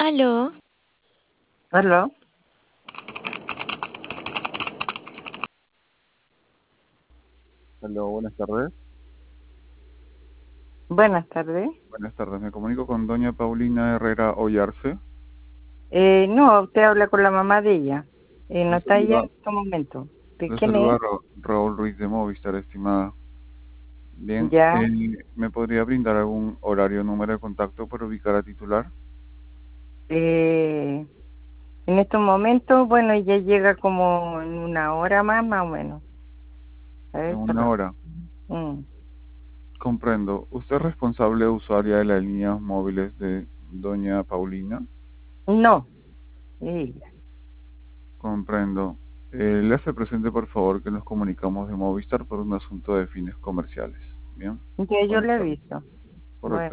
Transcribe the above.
Aló, Hola, Hola, buenas tardes. buenas tardes. Buenas tardes, me comunico con doña Paulina Herrera Ollarse. No, usted habla con la mamá de ella. No Le está ella saluda, en este momento. ¿De le quién saluda es? Raúl Ruiz de Movistar, estimada. Bien, Ya. ¿me podría brindar algún horario o número de contacto para ubicar a titular? En estos momentos, bueno, ella llega como en una hora más o menos. A En ver, una hora. mm. Comprendo. ¿Usted es responsable usuaria de las líneas móviles de doña Paulina? No, ella. Comprendo. Le hace presente, por favor, que nos comunicamos de Movistar por un asunto de fines comerciales. Bien. Ya yo Buenas le he tardes. visto. Bueno. Correcto.